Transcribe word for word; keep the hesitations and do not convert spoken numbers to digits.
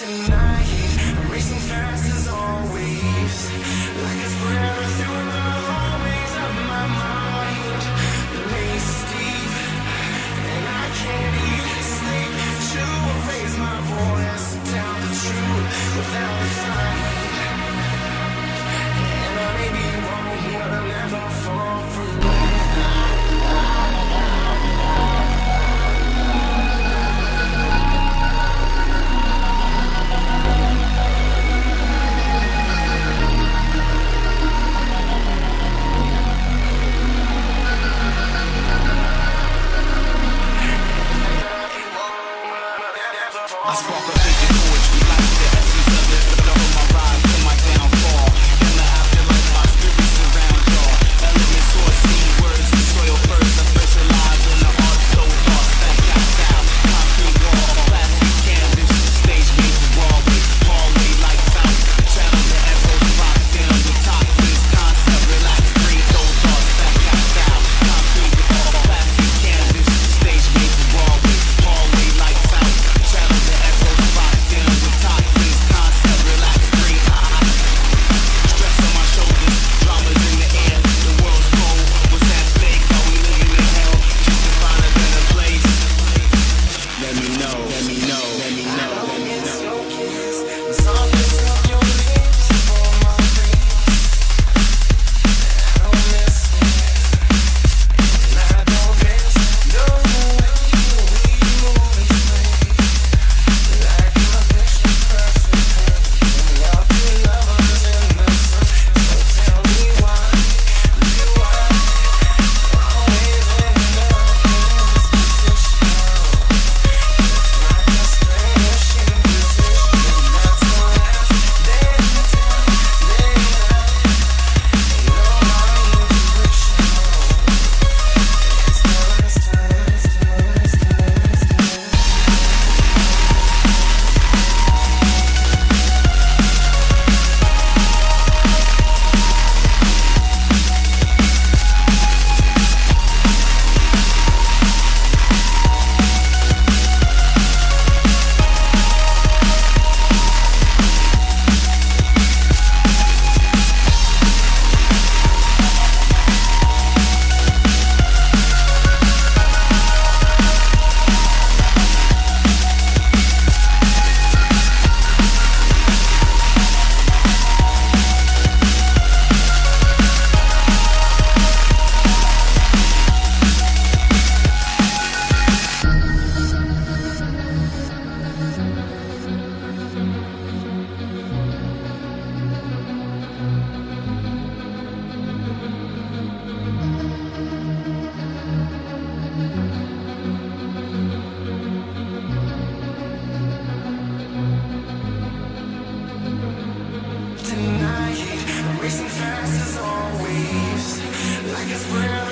I spark a vision poetry like the essence of it. But over my rise to my downfall. In the afterlife, my spirit surround y'all. Elements, source, seed, words, and soil first. I specialize in the art, so far, stack, got style. Concrete wall, plastic canvas, stage made for Broadway. Hallway, lights out. Channel the echoes, rock down the toxins. Concept, relax, breathe, those thoughts, stack, got style. Concrete wall, plastic canvas, stage made for Broadway. Hallway, lights out. Channel the echoes, rock down the toxins. Concept, relax, breathe. Stress on my shoulders, dramas in the air. The world's cold, what's at stake? Are we living in hell? Just to find a better place. Let me know, let me know, let me know, let me know. Racing fast as always, like it's forever.